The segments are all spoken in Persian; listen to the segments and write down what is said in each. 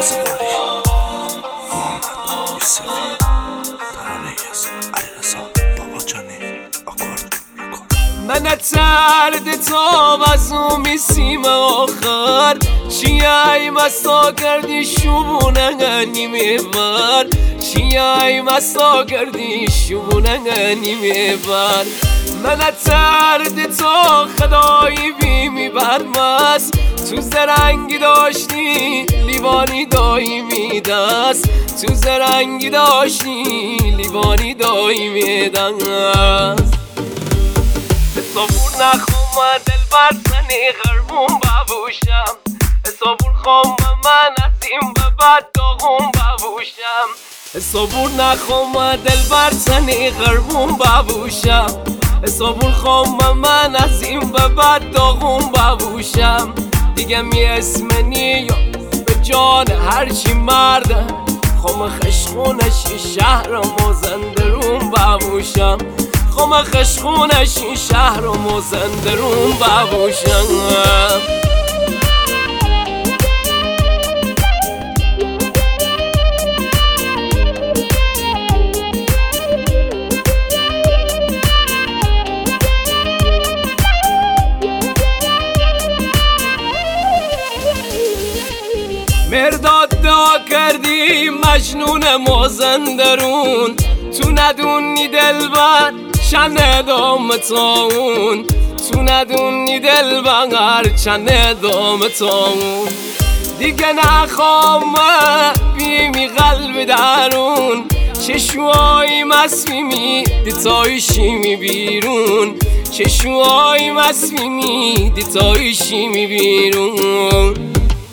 تازه قولی محمد یوسفی ترانه از علیرضا باباجانی آکورد من ترد تا بزو میسیم آخر چیای مستا کردی شبونه نیمه بر چیای مستا کردی شبونه نیمه بر من ترد تا خدایی بیمی برمست تو زرنگی داشتی لیوانی دایمی دست تو زرنگی داشتی لیوانی دایمی دست صبور نخوام دل بر سنی غربون ببوشم صبور خوام من از این به بعد داغون ببوشم صبور نخوام دل بر سنی غربون ببوشم صبور خوام من از این به بعد داغون ببوشم دیگه می اسمنی به جان هرچی مرده خوام خشخونش شهر مازندرون ببوشم خوام خشخونش این شهر و مازندرون ببوشم مرداد دعا کردی مجنون مازندرون تو ندونی دلبر چند دام تاون تو ندونی دلبر چند دام تاون دیگه نخوامه بیمی قلب درون چشوهای مسمیمی دیتایشیمی بیرون چشوهای مسمیمی دیتایشیمی بیرون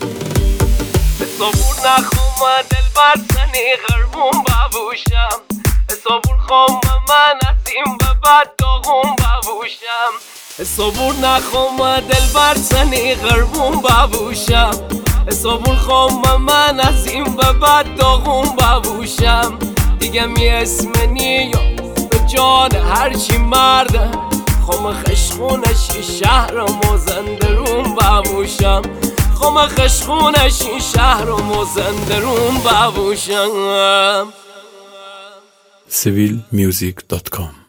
صبور نخوام دل بر سنی غربون ببوشم صبور خوام من از این به بعد داغون ببوشم صبور نخوام دل بر سنی غربون ببوشم صبور خوام من از این به بعد داغون ببوشم دیگه می اسمنی به جان هرچی مرده خوام خشخونش شهر مازندرون ببوشم خوام خشخونش این شهر و مازندرون ببوشم civilmusic.com